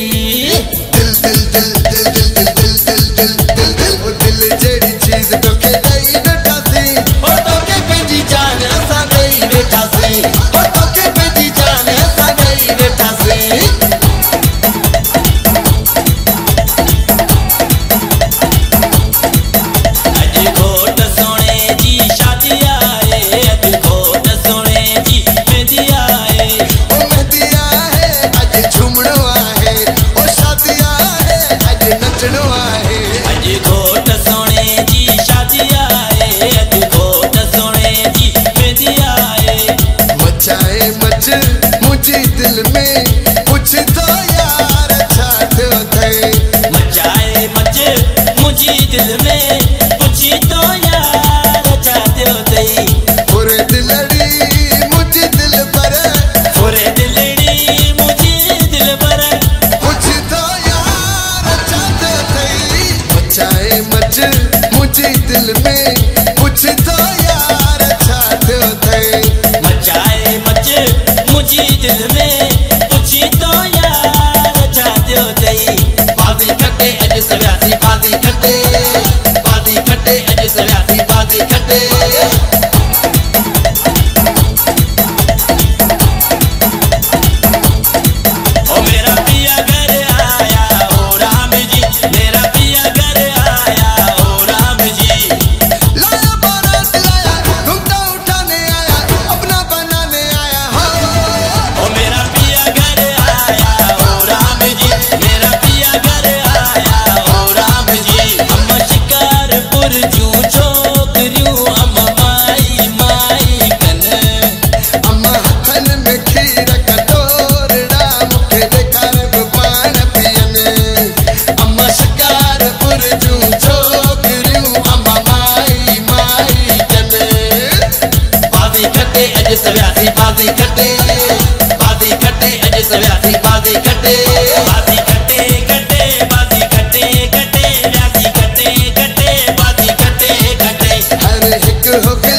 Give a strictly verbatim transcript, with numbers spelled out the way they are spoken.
दिल दिल दिल दिल दिल दिल दिल दिल दिल दिल दिल वो दिल जेड़ी चीज तो के दई बैठा सी ओ तो के पेजी जान असा दई बैठा सी ओ तो के पेजी जान असा दई बैठा सी मुझे दिल में कुछ तो यार छाते थे मचाए मच मुझे दिल में कुछ तो यार छाते थे पूरे दिलड़ी मुझे दिल पर पूरे दिलड़ी मुझे दिल पर कुछ तो यार छाते थे मचाए मच मुझे दिल में कुछ तो यार छाते थे मचाए मच मुझे दिल में कुछ तो यार छाते थे बाजी खटे अज सव्यासी बाजी खटे बाजी खटे अज सव्यासी बाजी खटे ओ मेरा पिया घर आया ओ राम जी मेरा पिया घर आया ओ राम जी लाया बारात लाया घुमटा उठाने आया अपना बनाने आया हो ओ मेरा पिया घर आया ओ राम जी मेरा पिया घर आया ओ राम जी हम शिकारपुर जू छोकरियों हम माई माई कन अम्मा हथन में खीर कटोरड़ा मुखे देखार पान पियन अम्मा शिकारपुर जू छोकरियों अम्मा माई माई कन बाजी खटे अज सव्यासी बाजी खटे बाजी खटे अज सव्यासी बाजी खटे बाजी खटे खटे बाजी खटे खटे व्यासी खटे खटे बाजी खटे खटे हर हिक होके